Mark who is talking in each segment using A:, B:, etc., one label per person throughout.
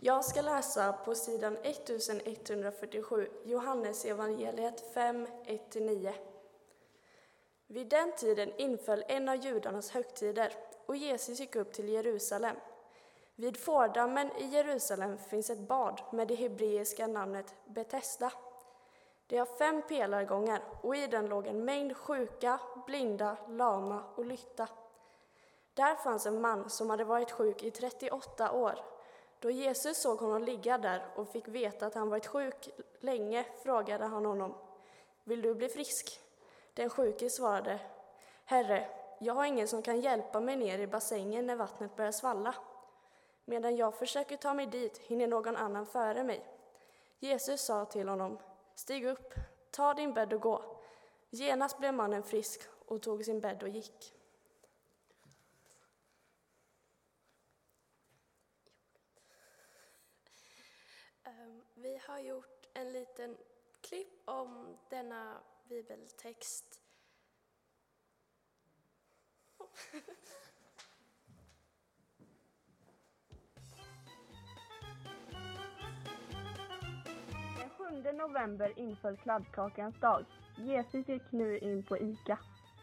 A: Jag ska läsa på sidan 1147, Johannes evangeliet 5, 1-9. Vid den tiden inföll en av judarnas högtider och Jesus gick upp till Jerusalem. Vid fårdammen i Jerusalem finns ett bad med det hebreiska namnet Betesda. Det har 5 pelargångar och i den låg en mängd sjuka, blinda, lama och lytta. Där fanns en man som hade varit sjuk i 38 år. Då Jesus såg honom ligga där och fick veta att han varit sjuk länge frågade han honom: "Vill du bli frisk?" Den sjuke svarade: "Herre, jag har ingen som kan hjälpa mig ner i bassängen när vattnet börjar svalla. Medan jag försöker ta mig dit hinner någon annan före mig." Jesus sa till honom: "Stig upp, ta din bädd och gå." Genast blev mannen frisk och tog sin bädd och gick.
B: Vi har gjort en liten klipp om denna bibeltext.
C: Den 7 november inföll kladdkakans dag. Jesus gick nu in på ICA.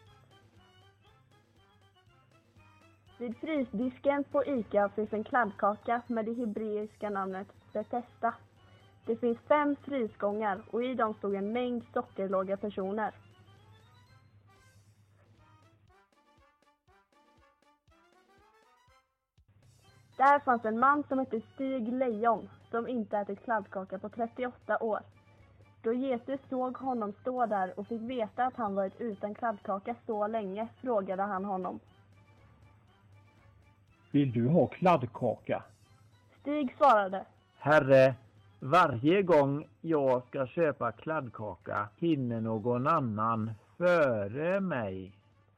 C: Vid frysdisken på ICA finns en kladdkaka med det hebreiska namnet Betesda. Det finns 5 frysgångar och i dem stod en mängd sockerlåga personer. Där fanns en man som hette Stig Lejon som inte ätit kladdkaka på 38 år. Då Jesus såg honom stå där och fick veta att han varit utan kladdkaka så länge frågade han honom:
D: "Vill du ha kladdkaka?"
C: Stig svarade:
E: "Herre, varje gång jag ska köpa kladdkaka hinner någon annan före mig."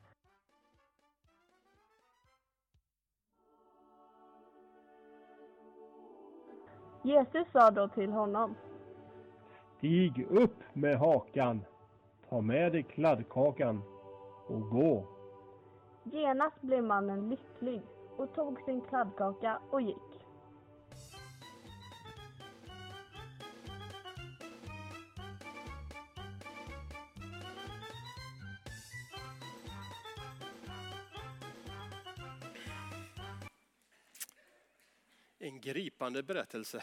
C: Jesus sa då till honom:
D: "Stig upp med hakan, ta med dig kladdkakan och gå."
C: Genast blev mannen lycklig och tog sin kladdkaka och gick.
F: En gripande berättelse.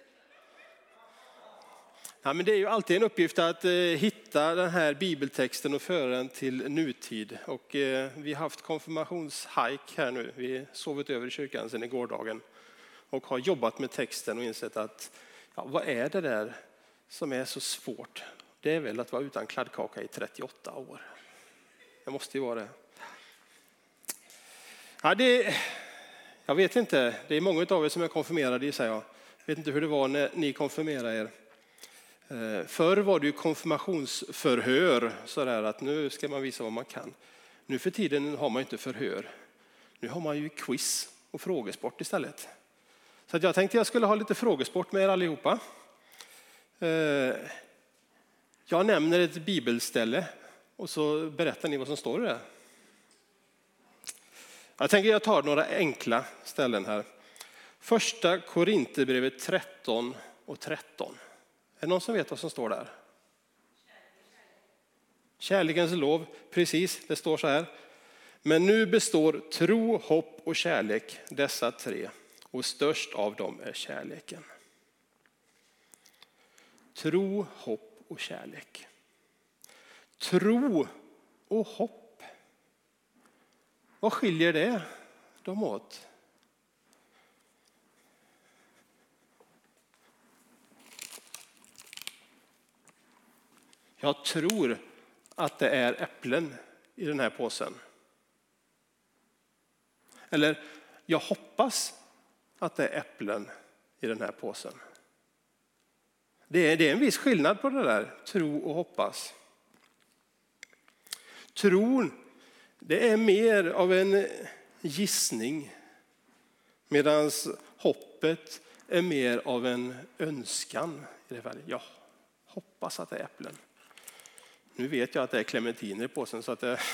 F: Ja, men det är ju alltid en uppgift att hitta den här bibeltexten och föra den till nutid. Och vi har haft konfirmationshike här nu. Vi har sovit över i kyrkan sedan i gårdagen och har jobbat med texten och insett att vad är det där som är så svårt? Det är väl att vara utan kladdkaka i 38 år. Det måste ju vara det. Ja, jag vet inte, det är många av er som är konfirmerade, säger jag. Jag vet inte hur det var när ni konfirmerade er. Förr var det ju konfirmationsförhör, sådär att nu ska man visa vad man kan. Nu för tiden har man inte förhör. Nu har man ju quiz och frågesport istället. Så att jag tänkte jag skulle ha lite frågesport med er allihopa. Jag nämner ett bibelställe och så berättar ni vad som står där. Jag tänker jag tar några enkla ställen här. Första Korinthierbrevet 13 och 13. Är det någon som vet vad som står där? Kärlekens lov, precis, det står så här. Men nu består tro, hopp och kärlek, dessa 3. Och störst av dem är kärleken. Tro, hopp och kärlek. Tro och hopp. Vad skiljer det dem åt? Jag tror att det är äpplen i den här påsen. Eller jag hoppas att det är äpplen i den här påsen. Det är en viss skillnad på det där, tro och hoppas. Tron, det är mer av en gissning, medan hoppet är mer av en önskan. I det fallet. Jag hoppas att det är äpplen. Nu vet jag att det är clementiner i påsen, så att det...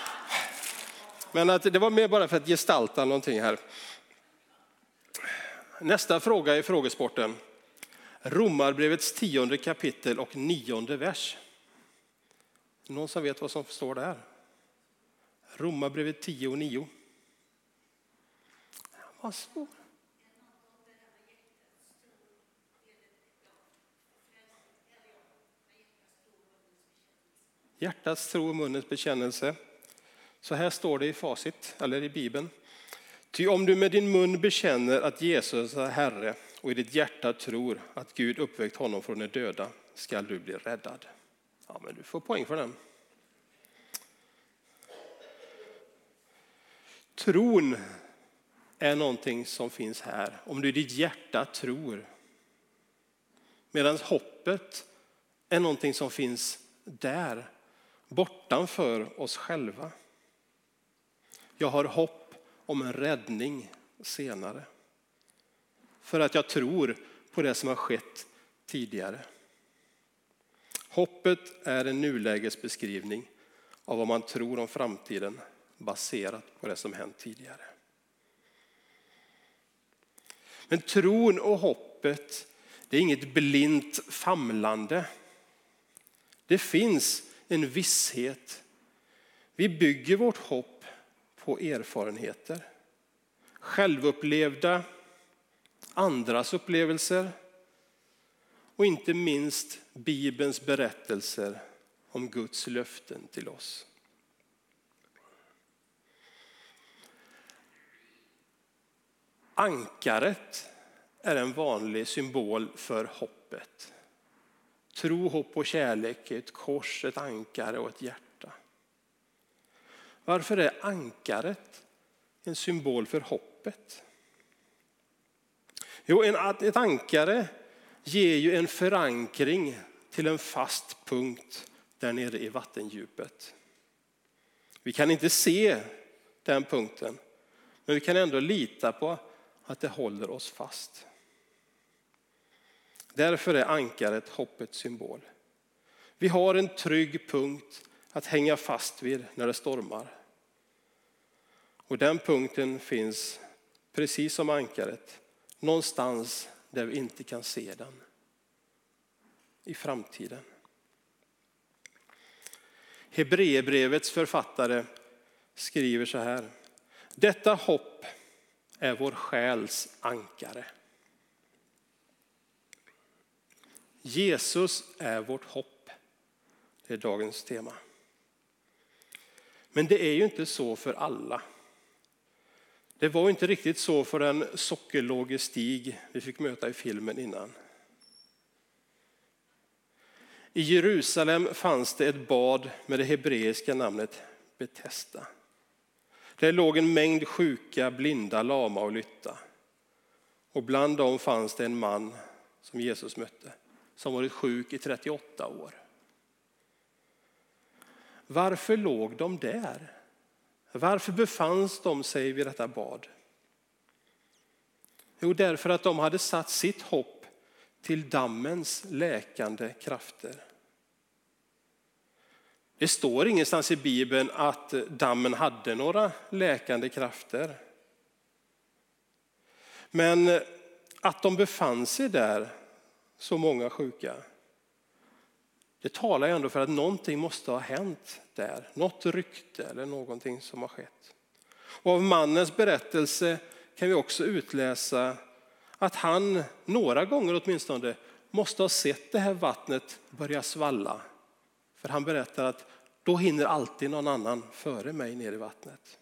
F: Men att det var mer bara för att gestalta någonting här. Nästa fråga i frågesporten. Romarbrevets 10:e kapitel och 9:e vers. Någon som vet vad som står där? Romarbrevet 10 och 9. Vad svårt. Hjärtats tro och munnens bekännelse. Så här står det i facit, eller i Bibeln. Ty om du med din mun bekänner att Jesus är Herre och i ditt hjärta tror att Gud uppväckt honom från de döda, skall du bli räddad. Ja, men du får poäng för den. Tron är någonting som finns här. Om du i ditt hjärta tror. Medan hoppet är någonting som finns där. Bortanför oss själva. Jag har hopp om en räddning senare. För att jag tror på det som har skett tidigare. Hoppet är en nulägesbeskrivning av vad man tror om framtiden baserat på det som hänt tidigare. Men tron och hoppet, det är inget blint famlande. Det finns en visshet. Vi bygger vårt hopp på erfarenheter. Självupplevda, andras upplevelser och inte minst Bibelns berättelser om Guds löften till oss. Ankaret är en vanlig symbol för hoppet. Tro, hopp och kärlek är ett kors, ett ankare och ett hjärta. Varför är ankaret en symbol för hoppet? Jo, ett ankare ger ju en förankring till en fast punkt där nere i vattendjupet. Vi kan inte se den punkten, men vi kan ändå lita på att det håller oss fast. Därför är ankaret hoppets symbol. Vi har en trygg punkt att hänga fast vid när det stormar. Och den punkten finns, precis som ankaret, någonstans där vi inte kan se den. I framtiden. Hebreerbrevets författare skriver så här. Detta hopp är vår själs ankare. Jesus är vårt hopp. Det är dagens tema. Men det är ju inte så för alla. Det var inte riktigt så för den sockerlåge Stig vi fick möta i filmen innan. I Jerusalem fanns det ett bad med det hebreiska namnet Betesda. Där låg en mängd sjuka, blinda, lama och lytta. Och bland dem fanns det en man som Jesus mötte, som varit sjuk i 38 år. Varför låg de där? Varför befanns de sig vid detta bad? Jo, därför att de hade satt sitt hopp till dammens läkande krafter. Det står ingenstans i Bibeln att dammen hade några läkande krafter. Men att de befann sig där, så många sjuka, det talar ändå för att någonting måste ha hänt där. Något rykte eller någonting som har skett. Och av mannens berättelse kan vi också utläsa att han några gånger åtminstone måste ha sett det här vattnet börja svalla. För han berättar att då hinner alltid någon annan före mig ner i vattnet.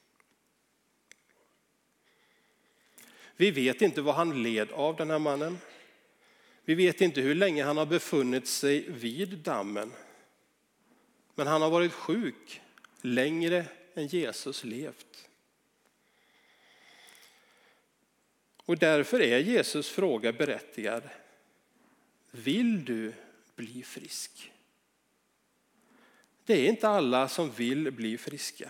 F: Vi vet inte vad han led av, den här mannen. Vi vet inte hur länge han har befunnit sig vid dammen. Men han har varit sjuk längre än Jesus levt. Och därför är Jesus fråga berättigad. Vill du bli frisk? Det är inte alla som vill bli friska.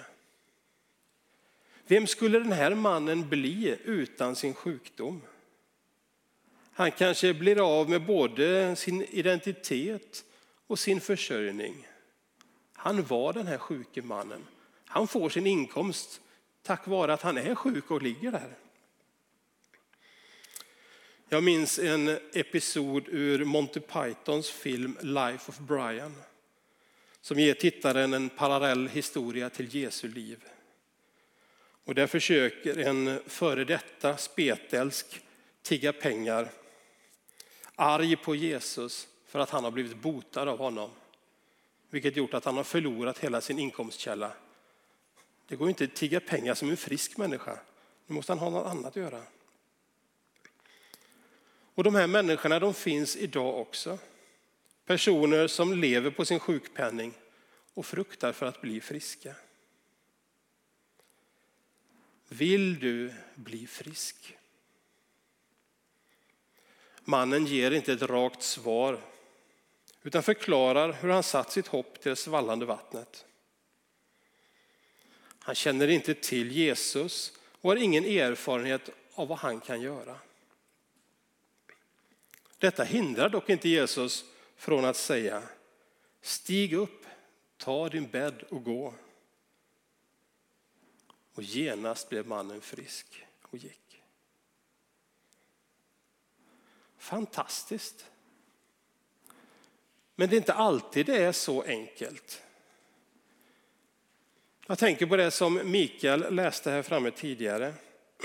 F: Vem skulle den här mannen bli utan sin sjukdom? Han kanske blir av med både sin identitet och sin försörjning. Han var den här sjuke mannen. Han får sin inkomst tack vare att han är sjuk och ligger där. Jag minns en episod ur Monty Pythons film Life of Brian, som ger tittaren en parallell historia till Jesu liv. Och där försöker en före detta spetälsk tigga pengar, arg på Jesus för att han har blivit botad av honom, vilket gjort att han har förlorat hela sin inkomstkälla. Det går inte att tigga pengar som en frisk människa. Nu måste han ha något annat att göra. Och de här människorna, de finns idag också. Personer som lever på sin sjukpenning och fruktar för att bli friska. Vill du bli frisk? Mannen ger inte ett rakt svar, utan förklarar hur han satt sitt hopp till det svallande vattnet. Han känner inte till Jesus och har ingen erfarenhet av vad han kan göra. Detta hindrar dock inte Jesus från att säga: stig upp, ta din bädd och gå. Och genast blev mannen frisk och gick. Fantastiskt. Men det är inte alltid det är så enkelt. Jag tänker på det som Mikael läste här framme tidigare.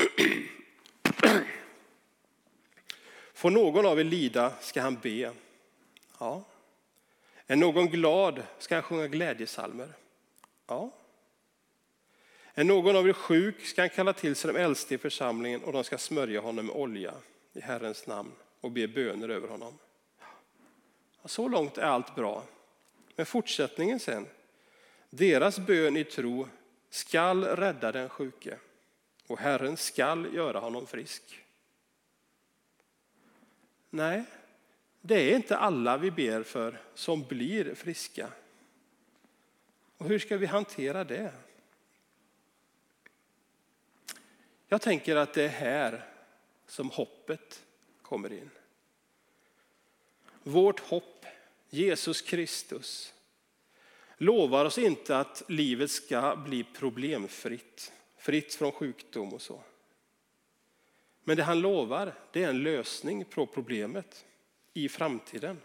F: Får någon av er lida ska han be. Ja. Är någon glad ska han sjunga glädjesalmer. Ja. Är någon av er sjuk ska han kalla till sig de äldste i församlingen och de ska smörja honom med olja i Herrens namn och be böner över honom. Så långt är allt bra. Men fortsättningen sen. Deras bön i tro skall rädda den sjuke och Herren skall göra honom frisk. Nej, det är inte alla vi ber för som blir friska. Och hur ska vi hantera det? Jag tänker att det är här som hoppet kommer in. Vårt hopp, Jesus Kristus, lovar oss inte att livet ska bli problemfritt, fritt från sjukdom och så. Men det han lovar, det är en lösning på problemet i framtiden.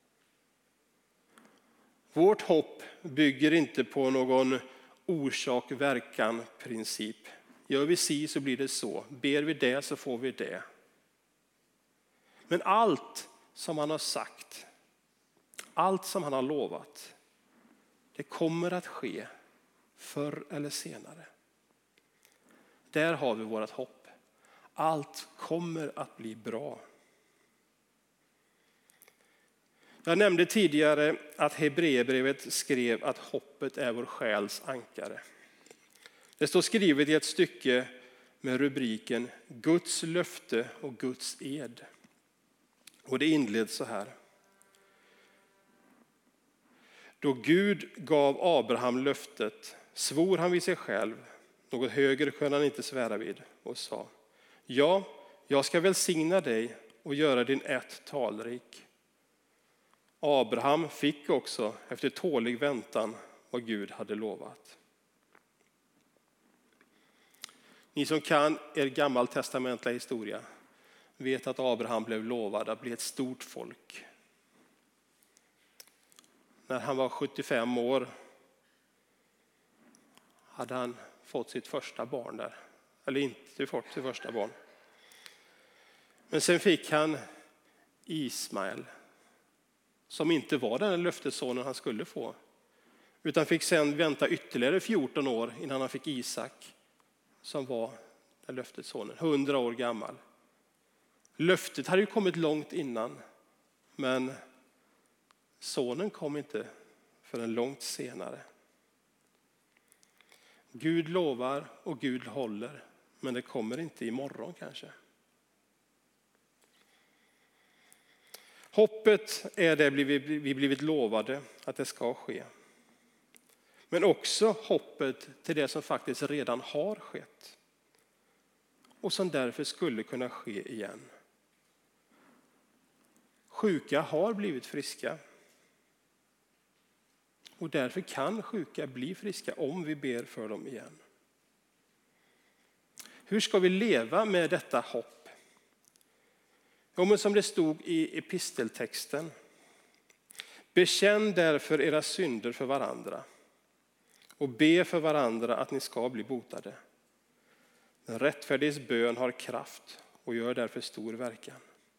F: Vårt hopp bygger inte på någon orsak-verkan-princip. Gör vi si så blir det så. Ber vi det så får vi det. Men allt som han har sagt, allt som han har lovat, det kommer att ske förr eller senare. Där har vi vårt hopp. Allt kommer att bli bra. Jag nämnde tidigare att Hebreerbrevet skrev att hoppet är vår själs ankare. Det står skrivet i ett stycke med rubriken Guds löfte och Guds ed. Och det inleds så här. Då Gud gav Abraham löftet svor han vid sig själv, något högre kunde han inte svära vid, och sa: ja, jag ska välsigna dig och göra din ett talrik. Abraham fick också efter tålig väntan vad Gud hade lovat. Ni som kan er gammaltestamentliga historia vet att Abraham blev lovad att bli ett stort folk. När han var 75 år hade han fått sitt första barn där. Eller inte fått sitt första barn. Men sen fick han Ismael, som inte var den löftessonen han skulle få. Utan fick sen vänta ytterligare 14 år innan han fick Isak, som var den löftessonen, 100 år gammal. Löftet hade ju kommit långt innan, men sonen kom inte förrän långt senare. Gud lovar och Gud håller, men det kommer inte imorgon kanske. Hoppet är det vi blivit lovade att det ska ske. Men också hoppet till det som faktiskt redan har skett. Och som därför skulle kunna ske igen. Sjuka har blivit friska. Och därför kan sjuka bli friska om vi ber för dem igen. Hur ska vi leva med detta hopp? Jo, men som det stod i episteltexten. Bekänn därför era synder för varandra och be för varandra att ni ska bli botade. Den rättfärdiges bön har kraft och gör därför stor verkan.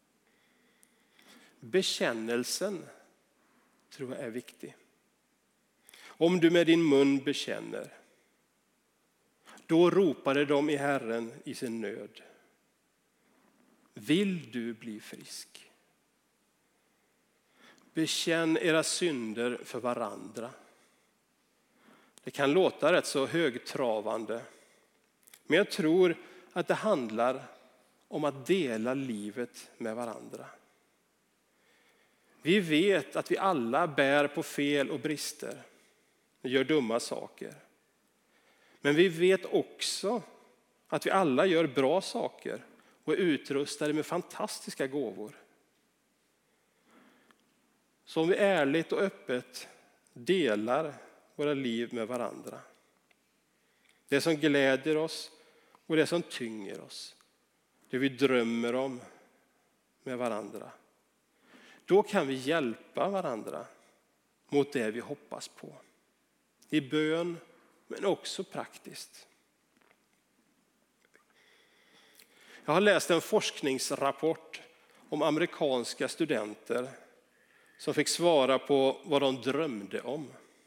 F: Bekännelsen tror jag är viktig. Om du med din mun bekänner, då ropade de i Herren i sin nöd. Vill du bli frisk? Bekänn era synder för varandra. Det kan låta rätt så högtravande, men jag tror att det handlar om att dela livet med varandra. Vi vet att vi alla bär på fel och brister, gör dumma saker. Men vi vet också att vi alla gör bra saker och är utrustade med fantastiska gåvor. Så om vi ärligt och öppet delar våra liv med varandra, det som gläder oss och det som tynger oss, det vi drömmer om med varandra, då kan vi hjälpa varandra mot det vi hoppas på. I bön, men också praktiskt. Jag har läst en forskningsrapport om amerikanska studenter som fick svara på vad de drömde om.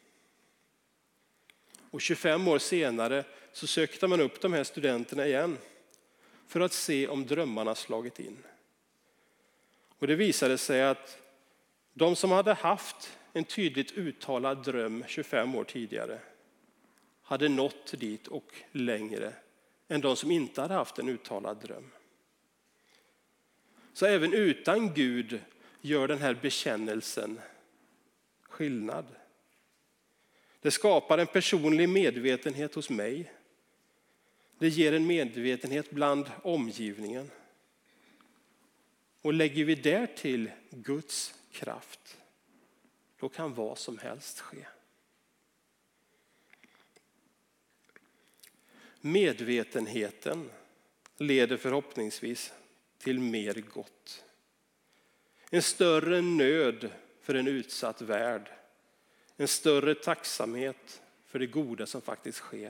F: Och 25 år senare så sökte man upp de här studenterna igen för att se om drömmarna slagit in. Och det visade sig att de som hade haft en tydligt uttalad dröm 25 år tidigare hade nått dit och längre än de som inte hade haft en uttalad dröm. Så även utan Gud gör den här bekännelsen skillnad. Det skapar en personlig medvetenhet hos mig. Det ger en medvetenhet bland omgivningen. Och lägger vi där till Guds kraft, då kan vad som helst ske. Medvetenheten leder förhoppningsvis till mer gott. En större nöd för en utsatt värld. En större tacksamhet för det goda som faktiskt sker.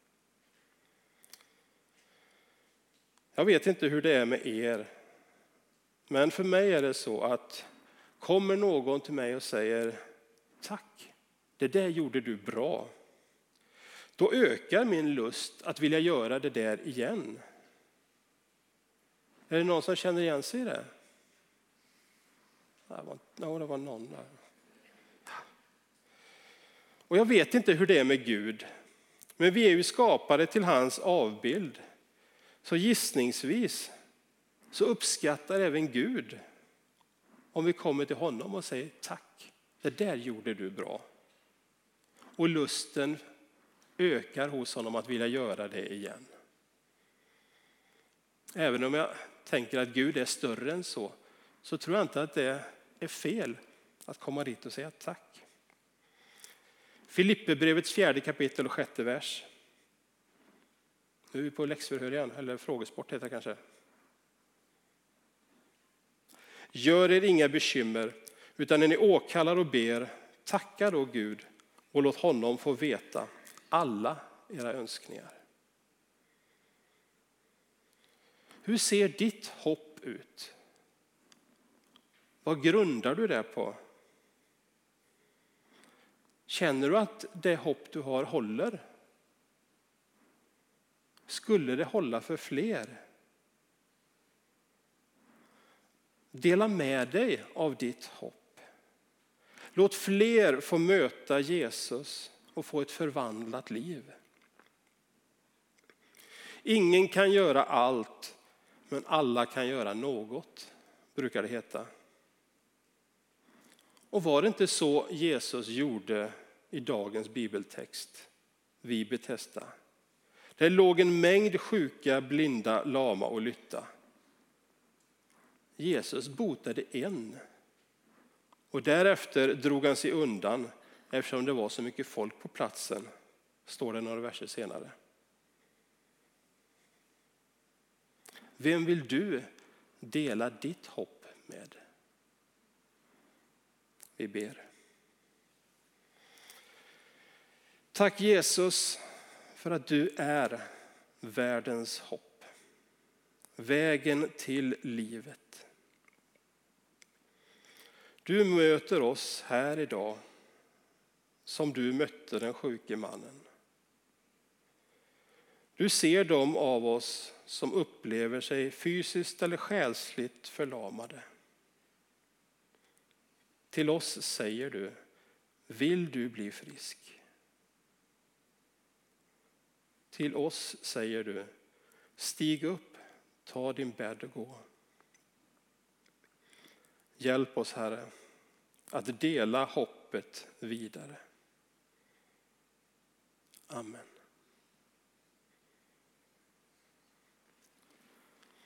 F: Jag vet inte hur det är med er. Men för mig är det så att kommer någon till mig och säger tack, det där gjorde du bra. Då ökar min lust att vilja göra det där igen. Är det någon som känner igen sig i det? Det var någon där. Och jag vet inte hur det är med Gud. Men vi är ju skapade till hans avbild. Så gissningsvis så uppskattar även Gud om vi kommer till honom och säger tack, det där gjorde du bra. Och lusten ökar hos honom att vilja göra det igen. Även om jag tänker att Gud är större än så tror jag inte att det är fel att komma dit och säga tack. Filipperbrevets 4:e kapitel och 6:e vers. Nu är vi på läxförhör igen, eller frågesport heter det kanske. Gör er inga bekymmer, utan när ni åkallar och ber, tacka då Gud och låt honom få veta alla era önskningar. Hur ser ditt hopp ut? Vad grundar du det på? Känner du att det hopp du har håller? Skulle det hålla för fler? Dela med dig av ditt hopp. Låt fler få möta Jesus och få ett förvandlat liv. Ingen kan göra allt, men alla kan göra något, brukar det heta. Och var det inte så Jesus gjorde i dagens bibeltext vid Betesda? Det låg en mängd sjuka, blinda, lama och lytta. Jesus botade en. Och därefter drog han sig undan eftersom det var så mycket folk på platsen, står det några verser senare. Vem vill du dela ditt hopp med. Vi ber. Tack Jesus för att du är världens hopp. Vägen till livet. Du möter oss här idag som du mötte den sjuke mannen. Du ser dem av oss som upplever sig fysiskt eller själsligt förlamade. Till oss säger du, vill du bli frisk? Till oss säger du, stig upp, ta din bädd och gå. Hjälp oss, Herre, att dela hoppet vidare. Amen.